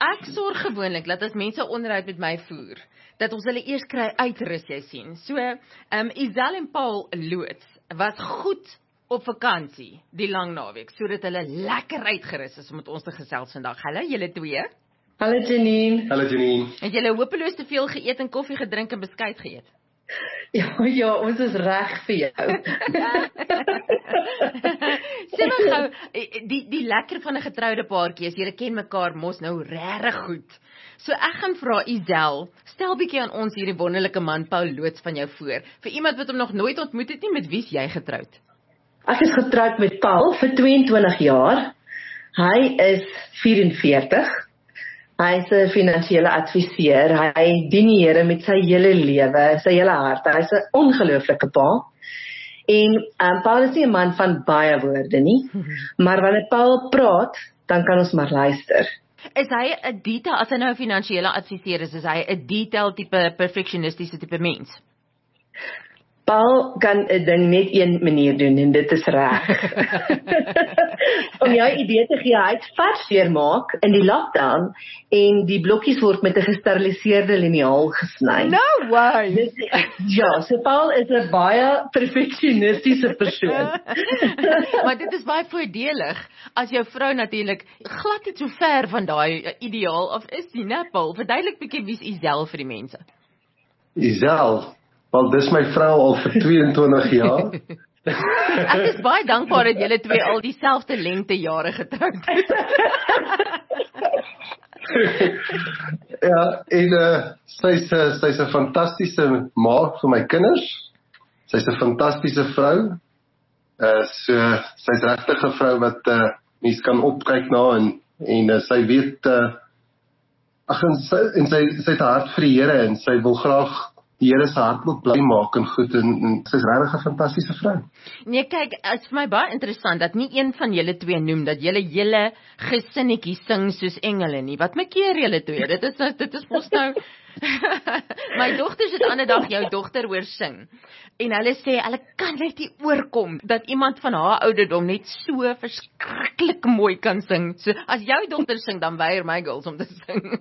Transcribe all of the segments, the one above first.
ek sorg gewoonlik dat as mense onderhoud met my voer, dat ons hulle eers kry uitrus, jy sien. So, Isel en Paul loods was goed op vakansie die lang naweek, sodat hulle lekker uitgerus is om met ons te gesels vandag. Hallo julle twee. Hallo Janine. Hallo Janine. Het julle hopeloos te veel geëet en koffie gedrink en beskuit geëet? Ja, ons is reg vir jou. Sê maar gou, die lekker van 'n getroude paartjie is, julle ken mekaar mos nou regtig goed. So ek gaan vra Isel, stel bietjie aan ons hierdie wonderlike man Paul loods van jou voor. Vir iemand wat hom nog nooit ontmoet het nie, met wie is jy getroud? Ek is getroud met Paul vir 22 jaar. Hy is 44. Hy is 'n finansiële adviseur. Hy dien die Here met sy hele lewe, sy hele hart. Hy is 'n ongelooflike pa. En Paul is nie 'n man van baie woorde nie, maar wanneer Paul praat, dan kan ons maar luister. Is hy 'n detail, as hy nou 'n finansiële adviseur is hy 'n detail tipe perfectionistiese tipe mens? Paul kan 'n ding net een manier doen en dit is reg. Om jou idee te gee, hy het vars seermaak in die lockdown en die blokkies word met 'n gesteriliseerde liniaal gesny. No way! Ja, so Paul is 'n baie perfectionistiese persoon. Maar dit is baie voordelig as jou vrou natuurlik glad nie so ver van daai ideaal of is die, né Paul? Verduidelik bietjie wie's Isel vir die mense. Isel, wel dis my vrou al vir 22 jaar. Ek is baie dankbaar dat julle twee al dieselfde lengte jare getroud is. Ja, en sy's 'n fantastiese ma vir my kinders. Sy's 'n fantastiese vrou. Sy's regtig 'n vrou wat mens kan opkyk na en sy weet sy het 'n hart vir die Here en sy wil graag die Here se hart moet bly maak en goed en sy's regtig 'n fantastiese vrou. Nee, kyk, dit is vir my baie interessant dat nie een van julle twee noem dat julle hele gesinnetjie sing soos engele nie. Wat maak julle twee? Dit is mos nou my dogter het ander dag jou dogter hoor sing. En hulle sê hulle kan net nie oorkom dat iemand van haar ouderdom net so verskriklik mooi kan sing. So as jou dogter sing, dan weier my girls om te sing.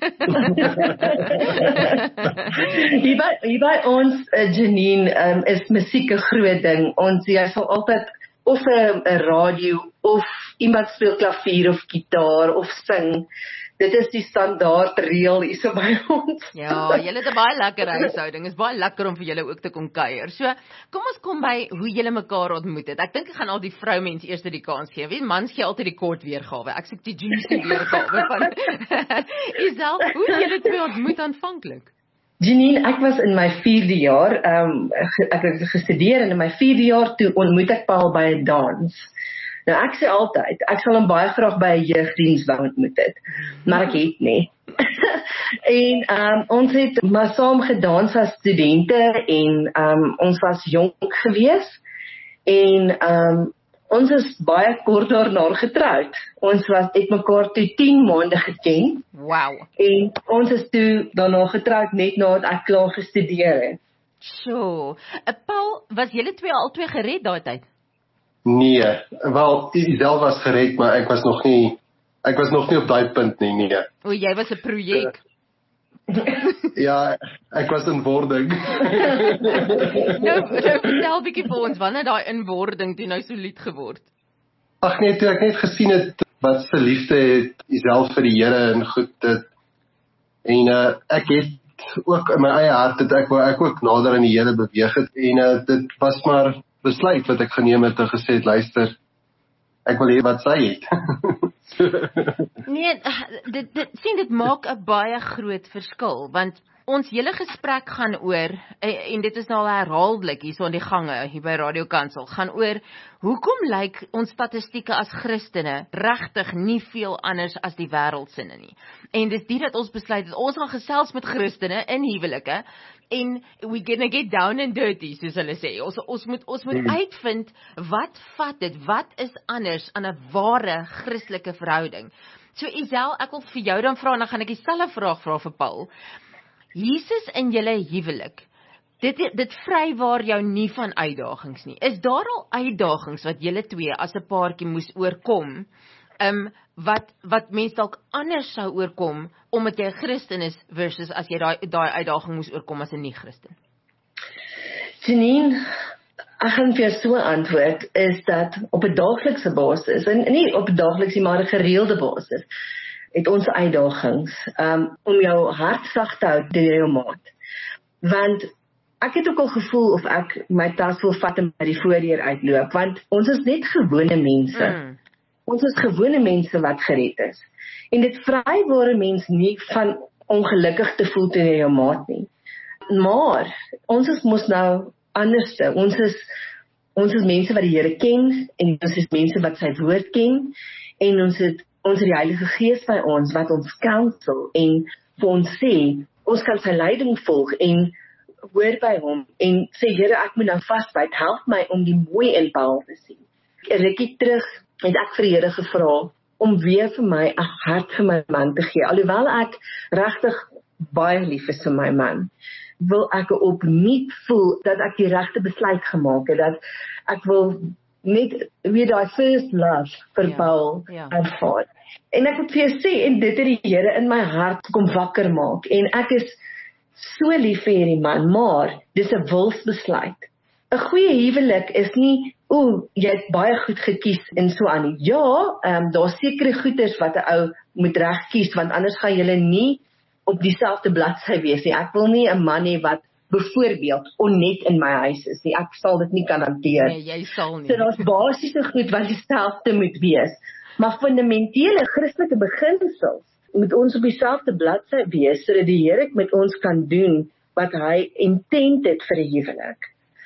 Hier by ons, Janine, is musiek 'n groot ding. Jy sal altyd of 'n radio of iemand speel klavier of gitaar of sing. Dit is die standaard reël hier so by ons. Ja, julle het 'n baie lekker huishouding. Is baie lekker om vir julle ook te kom kuier. So, kom ons kom by hoe julle mekaar ontmoet het. Ek dink ek gaan al die vroumense eers die kans gee. Weet, mans gee altyd die kort weergawe. Ek sê die juicy weergawe van Isel, hoe het julle twee ontmoet aanvanklik? Janine, ek was in my 4de jaar, ek het gestudeer en in my 4de jaar toe ontmoet ek Paul by 'n dans. Nou ek sê altyd, ek sal hom baie graag by 'n jeugdiens wou ontmoet het, maar ek het nie. En ons het maar saam gedans as studente en ons was jonk gewees en ons is baie kort daarna getroud. Ons het mekaar toe 10 maande geken. Wow. En ons is toe daarna getroud net nadat ek klaar gestudeer het. So, Paul, was julle twee al twee gered daai tyd? Nee, wel, Isel was gered, maar ek was nog nie op daai punt nie, nee. O, jy was 'n projek. Ja, ek was in wording. Nou vertel bietjie vir ons, wanneer daai inwording toe nou solied geword? Ag nee, toe ek net gesien het wat se liefde het Isel vir die Here en goed dit. En ek het ook in my eie hart dat ek ook nader aan die Here beweeg het en dit was maar besluit wat ek geneem het en gesê het, luister, ek wil hê wat sy het. Nee, dit maak 'n baie groot verskil, want ons hele gesprek gaan oor, en dit is nou al herhaaldelik hier so in die gange, hier by Radio Kansel, gaan oor, hoekom lyk ons statistieke as Christene regtig nie veel anders as die wêreldsinne nie. En dis dit dat ons besluit het, ons gaan gesels met Christene in huwelike, en we gonna get down and dirty, soos hulle sê. Ons moet uitvind, wat vat dit, wat is anders aan 'n ware Christelike verhouding. So Isel, ek wil vir jou dan vra, en dan gaan ek dieselfde vraag vra vir Paul. Jesus in julle huwelik, dit vrywaar jou nie van uitdagings nie. Is daar al uitdagings wat julle twee as 'n paartjie moes oorkom, wat mense dalk anders sou oorkom omdat jy 'n Christen is versus as jy daai uitdaging moes oorkom as 'n nie-Christen? Janine, ek gaan vir jou so antwoord, is dat op 'n daaglikse basis, en nie op 'n daaglikse maar 'n gereelde basis, het ons uitdagings om jou hart sag te hou deur jou maat. Want ek het ook al gevoel of ek my tas wil vat en by die voordeur uitloop, want ons is net gewone mense. Ons is gewone mense wat gered is. En dit vry ware mens nie van ongelukkig te voel teenoor jou maat nie. Maar ons is mos nou anderste. Ons is mense wat die Here ken en ons is mense wat sy woord ken en ons het die Heilige Gees by ons wat ons counsel en vir ons sê, ons kan sy leiding volg en hoor by hom en sê, Here, ek moet nou vasbyt, help my om die mooi in Paul te sien. 'n rukkie terug het ek vir die Here gevra om weer vir my 'n hart vir my man te gee. Alhoewel ek regtig baie lief is vir my man, wil ek opnuut voel dat ek die regte besluit gemaak het, dat ek wil net weer daai first love vir Paul ervaar. En ek moet vir jou sê, en dit het die Here in my hart kom wakker maak, en ek is so lief vir hierdie man, maar dis 'n wilsbesluit. 'n Goeie huwelik is nie, jy het baie goed gekies en so aan nie. Ja, daar's sekere goeders wat 'n ou moet reg kies, want anders gaan julle nie op dieselfde bladsy wees nie. Ek wil nie 'n man hê wat byvoorbeeld onnet in my huis is nie. Ek sal dit nie kan hanteer. Nee, jy sal nie. So daar's basiese goed wat dieselfde moet wees. Maar fundamentele Christelike beginsels moet ons op dieselfde bladsy wees, sodat die Here met ons kan doen wat hy intent het vir 'n huwelik.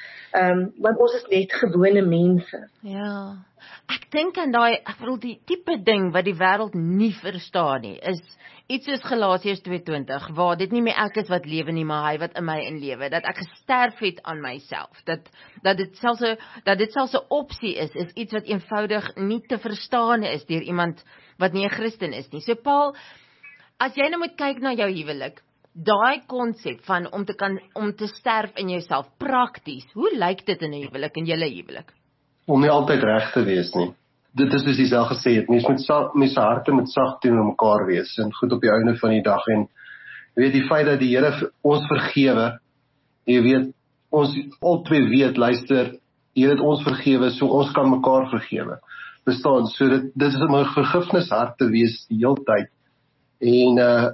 Want ons is net gewone mense. Ja, ek dink aan die tipe ding wat die wêreld nie verstaan nie, is iets soos Galasiërs 2:20, waar dit nie meer ek is wat lewe nie, maar hy wat in my inlewe, dat ek gesterf het aan myself, dat dit selfs 'n opsie is iets wat eenvoudig nie te verstaan is deur iemand wat nie 'n Christen is nie. So Paul, as jy nou moet kyk na jou huwelik, daai konsep van om te sterf in jouself, prakties, hoe lyk dit in 'n huwelik, in julle huwelik? Om nie altyd reg te wees nie. Dit is soos jy self gesê het, mense harte moet sag teenoor mekaar wees, en goed op die einde van die dag, en jy weet, die feit dat die Here ons vergewe, jy weet, ons albei weet, luister, die Here het ons vergewe, so ons kan mekaar vergewe, verstaan, so dit is om 'n vergifnishart te wees die hele tyd, en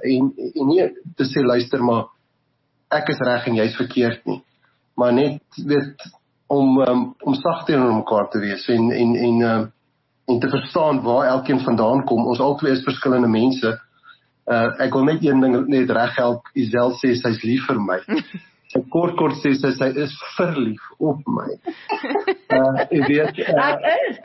nie te sê, luister, maar ek is reg en jy's verkeerd nie, maar net, weet, om sag teenoor mekaar te wees, en te verstaan waar elkeen vandaan kom. Ons albei is verskillende mense. Ek wil net een ding net reghelp. Isel sê sy's lief vir my. Sy kort sê sy is verlief op my. Ek weet, Ek is.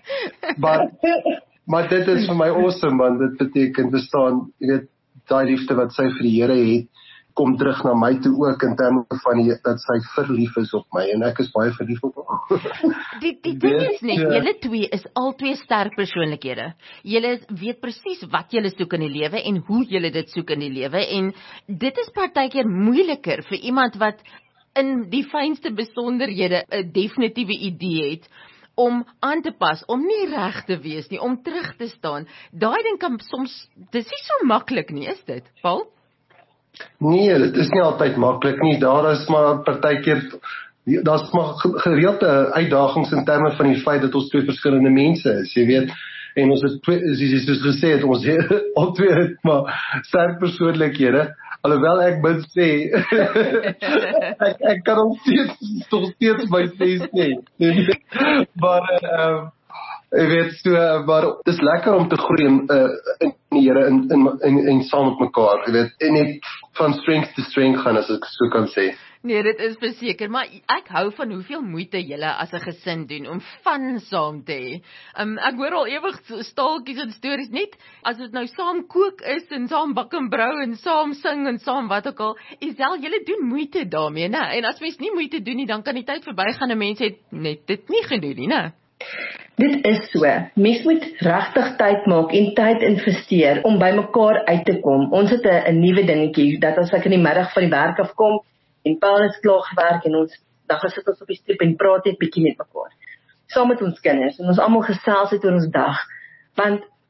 maar dit is vir my awesome, man. Dit beteken, verstaan, jy weet, daai liefde wat sy vir die Here het, kom terug na my toe ook in terme van dat sy verlief is op my, en ek is baie verlief op haar. Die ding is net, julle twee is albei sterk persoonlikhede. Julle weet presies wat julle soek in die lewe en hoe julle dit soek in die lewe, en dit is partykeer moeiliker vir iemand wat in die fynste besonderhede 'n definitiewe idee het om aan te pas, om nie reg te wees nie, om terug te staan. Daai ding kan soms, dis nie so maklik nie, is dit, Paul? Nee, dit is nie altyd maklik nie. Daar is maar partykeer, daar's maar gereelde uitdagings in terme van die feit dat ons twee verskillende mense is, jy weet. En ons is twee, soos gesê het, ons al twee het maar sterk persoonlikhede. Alhoewel ek moet sê, ek kan nog steeds my sê, maar ek weet, so, maar het is lekker om te groei in die Here en saam met mekaar, jy weet, en net van strength to strength gaan, as ek so kan sê. Nee, dit is verseker, maar ek hou van hoeveel moeite julle as 'n gesin doen om van saam te hê. Ek hoor al ewig staaltjies en stories, net as dit nou saam kook is en saam bak en brou en saam sing en saam wat ook al, Isel, julle doen moeite daarmee, né? En as mens nie moeite doen nie, dan kan die tyd verbygaan en mense het net dit nie gedoen nie, né? Dit is so. Mens moet regtig tyd maak en tyd investeer om by mekaar uit te kom. Ons het 'n nuwe dingetjie, dat as ek in die middag van die werk afkom, en Paul is klaar gewerk, en dan gesit ons op die stoep en praat net bietjie met mekaar. Saam met ons kinders, en ons almal gesels het oor ons dag. Want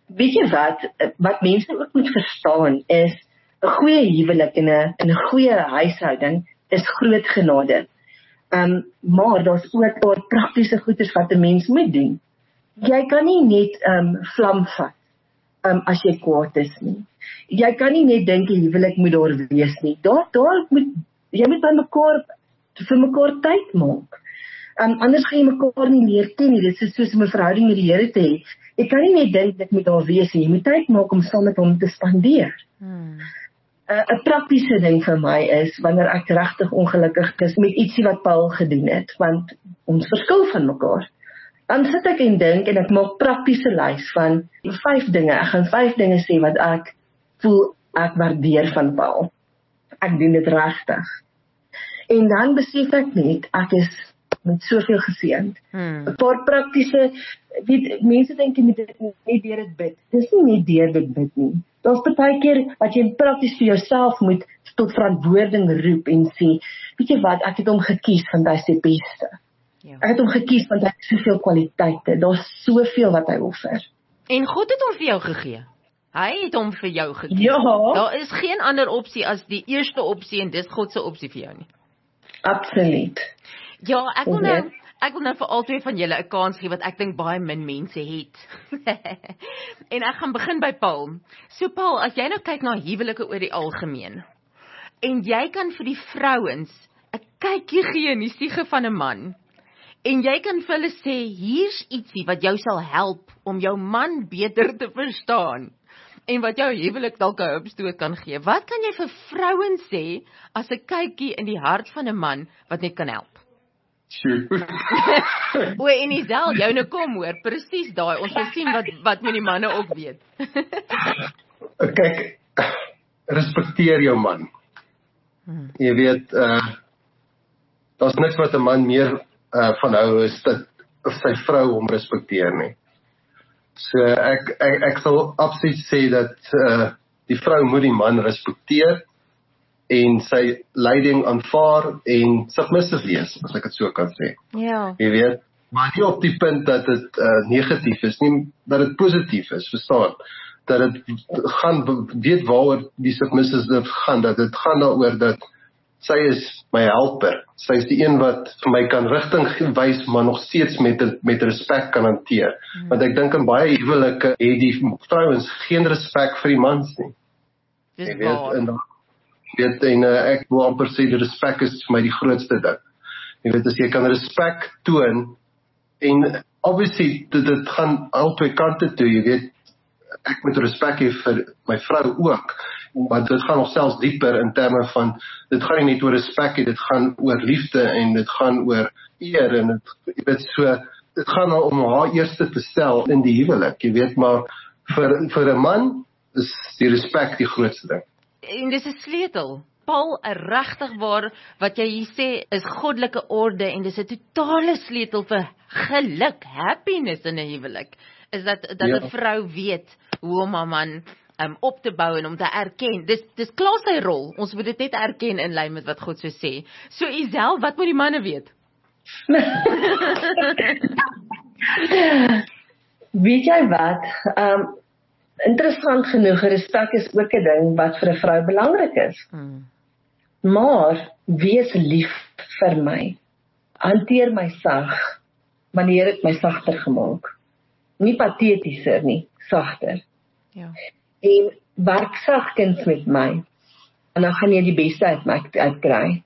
weet jy wat mense ook moet verstaan is, 'n goeie huwelik en 'n goeie huishouding is groot genade. Maar daar's ook paar praktiese goeders wat 'n mens moet doen. Jy kan nie net vlam vat as jy kwaad is nie. Jy kan nie net dink 'n huwelik moet daar wees nie. Jy moet by mekaar vir mekaar tyd maak. Anders gaan jy mekaar nie leer ken nie. Dit is soos om 'n verhouding met die Here te hê. Jy kan nie net dink dit moet daar wees nie. Jy moet tyd maak om saam met hom te spandeer. 'n Praktiese ding vir my is, wanneer ek regtig ongelukkig is met ietsie wat Paul gedoen het, want ons verskil van mekaar. Dan sit ek en dink en ek maak praktiese lys van 5 dinge. Ek gaan 5 dinge sê wat ek voel ek waardeer van Paul. Ek doen dit regtig. En dan besef ek net, ek is met soveel geseënd. 'n Paar praktiese, mense dink jy moet dit net deur dit bid. Dis nie net deur dit bid nie. Daar's baie keer wat jy prakties vir jouself moet tot verantwoording roep en sê, weet jy wat, ek het hom gekies want hy is die beste. Ja. Ek het hom gekies want hy het soveel kwaliteite. Daar's soveel wat hy offer. En God het hom vir jou gegee. Hy het hom vir jou gegee. Ja. Daar is geen ander opsie as die eerste opsie en dis God se opsie vir jou nie. Absoluut. Ja, ek wil nou vir albei van julle 'n kans gee wat ek dink baie min mense het. En ek gaan begin by Paul. So Paul, as jy nou kyk na huwelike oor die algemeen en jy kan vir die vrouens 'n kykie gee in die siege van 'n man en jy kan vir hulle sê hier's ietsie wat jou sal help om jou man beter te verstaan en wat jou huwelik dalk 'n hupstoot kan gee. Wat kan jy vir vrouens sê as 'n kykie in die hart van 'n man wat net kan help? O, en Isel, jou nou kom hoor, presies daai. Ons wil sien wat met die manne ook weet. Kyk, respekteer jou man. Jy weet, daar's niks wat 'n man meer van hou is dit of sy vrou hom respekteer nie. So ek sal absoluut sê dat die vrou moet die man respekteer en sy leiding aanvaar en submissive wees, as ek dit so kan sê. Ja. Jy weet, maar nie op die punt dat dit negatief is nie, dat dit positief is, verstaan? Dat dit gaan, weet waaroor die submissive gaan, dat dit gaan daaroor dat sy is my helper, sy is die een wat vir my kan rigting wys, maar nog steeds met respek kan hanteer. Want ek dink in baie huwelike het die vrouens geen respek vir die mans nie. Dis Jy weet, waar. en ek wil amper sê die respek is vir my die grootste ding. Jy weet, as jy kan respek toon, en obviously, dit gaan albei kante toe, jy weet, ek moet respek hê vir my vrou ook, maar dit gaan nog selfs dieper in terme van, dit gaan nie net oor respek nie, dit gaan oor liefde, en dit gaan oor eer, en jy weet so, dit gaan om haar eerste te stel in die huwelik, jy weet, maar vir 'n man is die respek die grootste ding. En dis 'n sleutel. Paul, 'n regtig waar wat jy hier sê is goddelike orde en dis 'n totale sleutel vir geluk, happiness in 'n huwelik. Is dat 'n vrou weet hoe om haar man op te bou en om te erken. Dis klaar sy rol. Ons moet dit net erken in lyn met wat God so sê. So Isel, wat moet die manne weet? Weet jy wat? Interessant genoeg, respek is ook 'n ding wat vir 'n vrou belangrik is. Maar wees lief vir my. Hanteer my sag. Wanneer het my sagter gemaak? Nie patetischer nie, sagter. Ja. En werk sagkens met my. En dan gaan jy die beste uit my uitkry.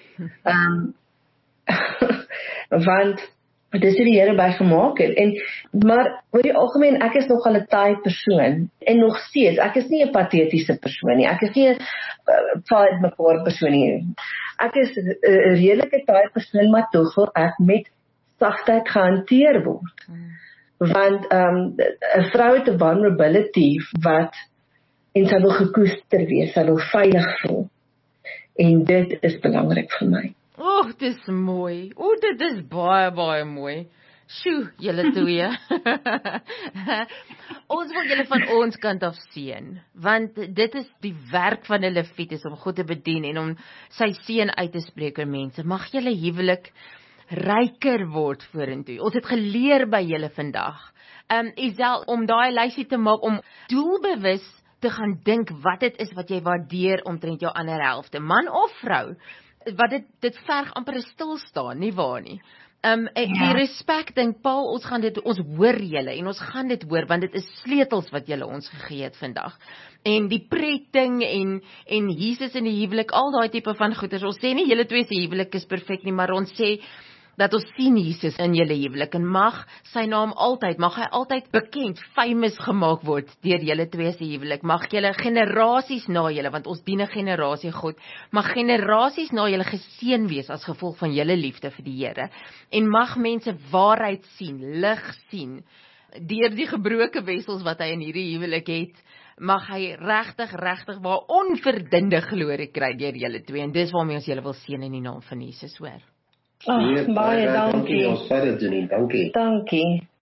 Want dis hoe die Here by gemaak het. Maar oor die algemeen, ek is nogal 'n taai persoon. En nog steeds, ek is nie 'n patetiese persoon nie. Ek is nie 'n vaal mekaar persoon nie. Ek is 'n redelike taai persoon, maar tog wil ek met sagtheid gehanteer word. Want 'n vrou het 'n vulnerability en sy wil gekoester wees, sy wil veilig voel. En dit is belangrik vir my. Dis mooi. Dit is baie, baie mooi. Sjoe, julle twee. Ons wil julle van ons kant af seën, want dit is die werk van 'n leviet, is om God te bedien en om sy seën uit te spreek oor mense. Mag julle huwelik ryker word vorentoe. Ons het geleer by julle vandag. Isel, om daai lysie te maak, om doelbewus te gaan dink wat dit is wat jy waardeer omtrent jou ander helfte, man of vrou, wat dit verg amper 'n stilstaan, nie waar nie. Die respek, dink Paul, ons hoor julle en ons gaan dit hoor, want dit is sleutels wat julle ons gegee het vandag. En die pretting en Jesus in die huwelik, al daai tipe van goeders. Ons sê nie julle twee se huwelik is perfek nie, maar ons sê dat ons sien Jesus in julle huwelik en mag hy altyd bekend, famous gemaak word deur julle twee se huwelik. Mag julle generasies na julle, want ons dien 'n generasie God, mag generasies na julle geseën wees as gevolg van julle liefde vir die Here. En mag mense waarheid sien, lig sien deur die gebroke wessels wat hy in hierdie huwelik het. Mag hy regtig waar onverdinde glorie kry deur julle twee. En dis waarmee ons julle wil seën in die naam van Jesus, hoor. Baie dankie. Ons verder doen, dankie. Dankie.